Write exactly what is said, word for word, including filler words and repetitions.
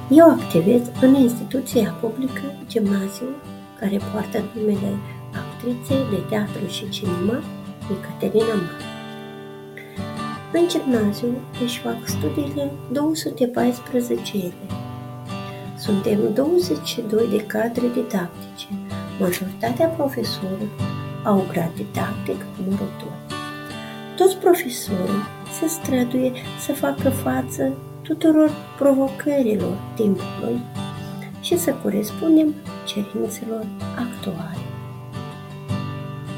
Eu activez în instituția publică Gimnaziu, care poartă numele actriței de teatru și cinema Ecaterina Mare. În gimnaziu își fac studiile două sute paisprezece ele. Suntem douăzeci și doi de cadre didactice. Majoritatea profesorilor au grad didactic numărul doi. Toți profesorii se străduie să facă față tuturor provocărilor timpului și să corespundem cerințelor actuale.